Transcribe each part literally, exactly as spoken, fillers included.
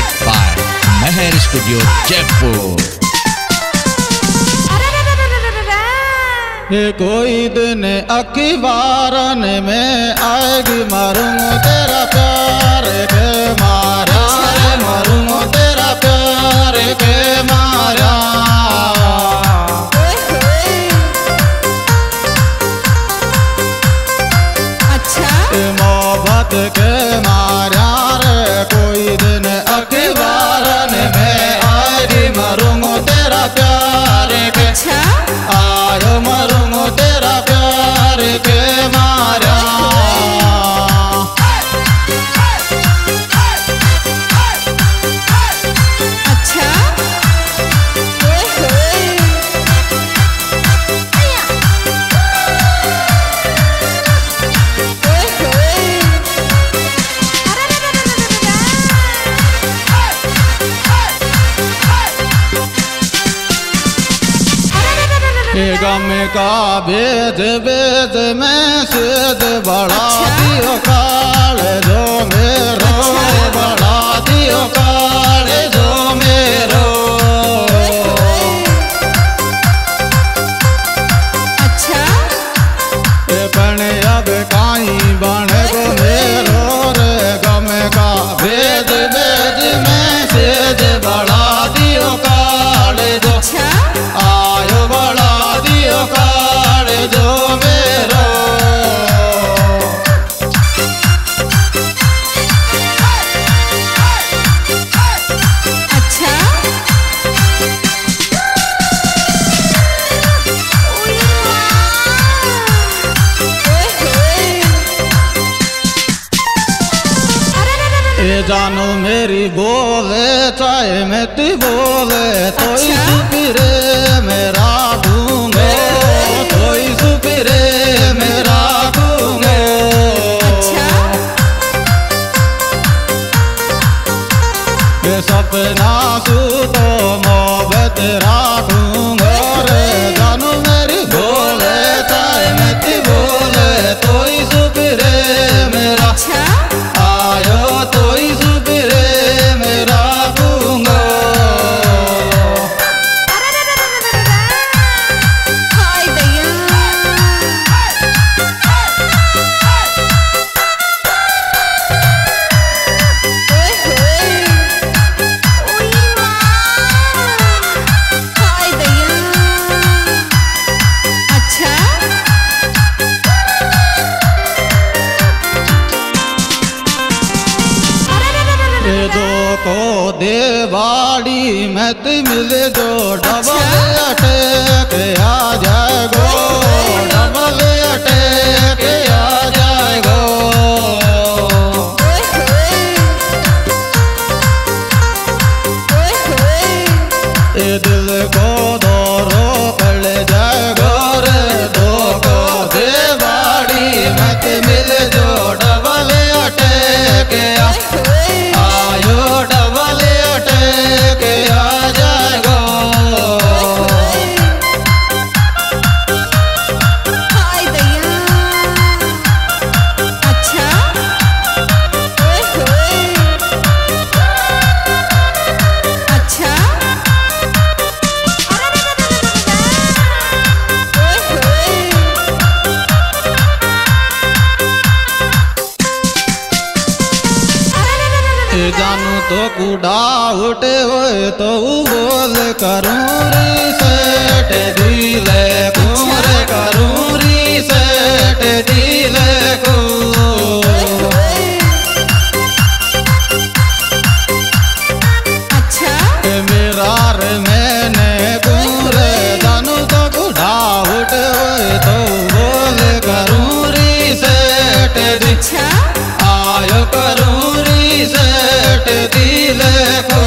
Bye महर studio Jaipur. ये कोई दिन अखबारन में आएगी मारूंगा तेरा प्यार के मारा, मारूंगा तेरा प्यार के मारा। अच्छा मोहब्बत के मारा रे कोई दिन अखबारन में आएगी मारूंगा तेरा प्यार के। अच्छा आयो मरूंगा तेरा प्यार के मारा। अच्छा गम का भेद भेद में सेद बढ़ा दियो काल जो मेरो, बढ़ा दियो काल जो मेरो। अच्छा बन अब काई बन गो मेरो रे गम का भेद भेद में सेद बढ़ा दियो काल जो। अच्छा आयो बढ़ा दियो काल जो मेरो। अच्छा ये जानो मेरी बोले चाहे मैं ती बोले तो अच्छा? सुपिरे मेरा घूमो, तो सुपिरे मेरा घूमो। अच्छा ये सपना सू तो मोहब्बत राखूंगा रे जानो मेरी बोले चाहे मैं ती बोले तो सुपिरे मेरा। अच्छा आयो तो सुपिरे मेरा घूंगो। हाय दैया ओए होए हाय दैया। अच्छा ये दो को देवाड़ी में ती मिले जो डबल अटैक आ जाएगो, डबल अटैक आ जाएगो। ओए होए ओए होए ये दिल को दौरो पड़ जाएगो रे दो को देवाड़ी में ती मिले जो डबल अटैक आ आयो डबल अटैक आ जाएगो। हाय दैया अच्छा ओए होए अच्छा ओए होए ए जानू तो कूड़ा उठे हुए तो बोल करूँ री सेट दिले कुरे करूँ री सेट दिले को। अच्छा मेरा रे मैंने कुरे जानू तो कूड़ा उठे हुए तो बोल करूँ री सेट दी। अच्छा आयो करूँ री सेट दिले को।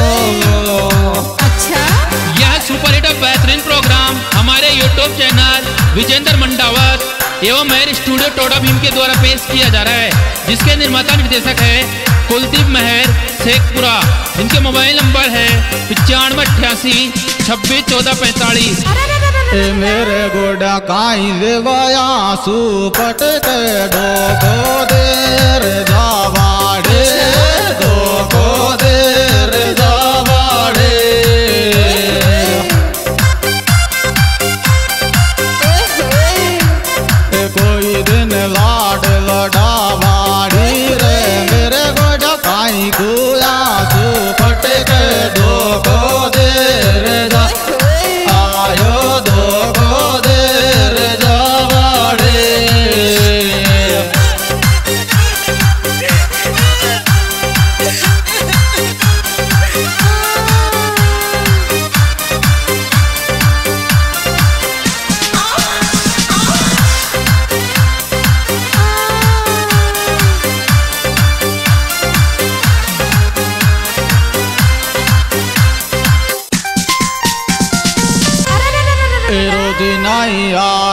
अच्छा यह सुपर हिट बेहतरीन प्रोग्राम हमारे यूट्यूब चैनल विजेंद्र मंडावत एवं महर स्टूडियो टोडा भीम के द्वारा पेश किया जा रहा है, जिसके निर्माता निर्देशक है कुलदीप महर शेखपुरा। इनके मोबाइल नंबर है पचानवे अट्ठासी छब्बीस चौदह पैंतालीस। ए मेरे गोडा काई देवाया सुपट के डोको देर जावाड़े डोको देर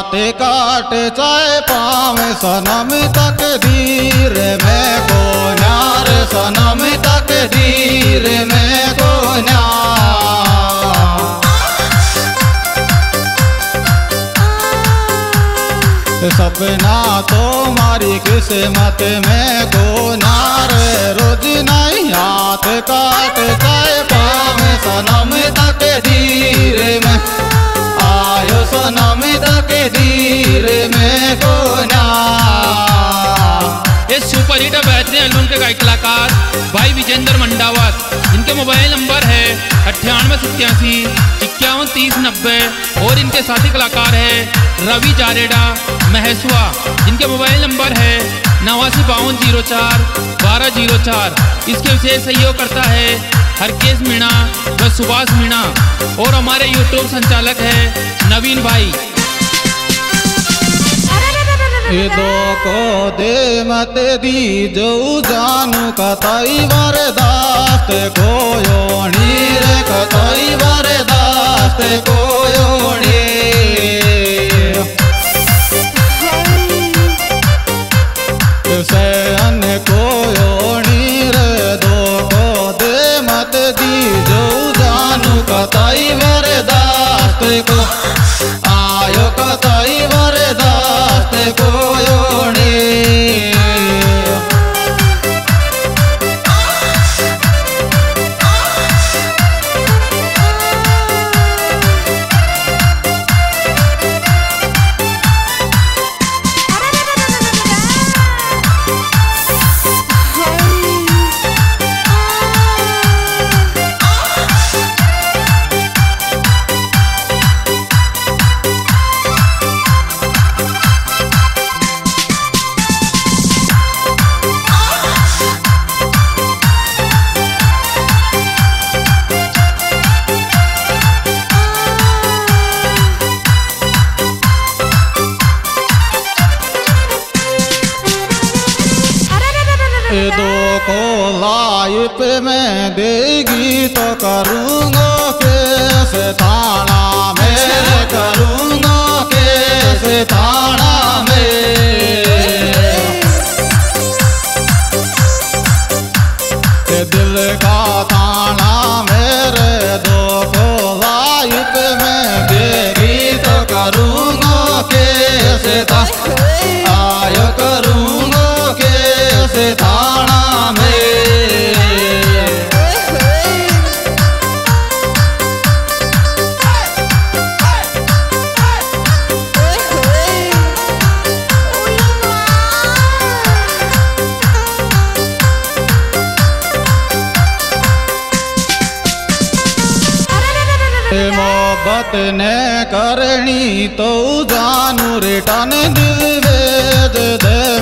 हाथ काट चाहे पावे सनम तक धीर में को न्यार सनम तक धीर में को सपना तो मारी किस्मत में को नार रोज नहीं हाथ काट चाहे पावे सनम तक धीर में आयो सनम तक धीर में को इस सुपर हिट बेहतरीन एल्बम के गायक कलाकार भाई विजेंद्र मंडावत। इनके मोबाइल नंबर है अट्ठानवे सत्यासी इक्यावन तीस नब्बे और इनके साथी कलाकार है रवि जारेडा महसुआ। इनके मोबाइल नंबर है नवासी बावन जीरो चार बारह जीरो चार। इसके विशेष सहयोग करता है हरकेश मीणा व सुभाष मीणा और हमारे यूट्यूब संचालक है नवीन भाई। दो को दे मत दी जो जानू कतई बरदास्त को योनी रे कतई बरदास्त को योनी से अन्य को योनी रे दो को दे मत दी जो जानू कतई बरदास्त को आयो कतई बरदास्त को योनी दो को लाइफ में देगी तो करूँगा कैसे थाना में करूँगा कैसे थाना में दिल का थाना मेरे दो को लाइफ में देगी तो करूँगा कैसे आयो करूँगा कैसे थाना में मोहब्बत ने करनी तो जानू रिटर्न दिल भेज दे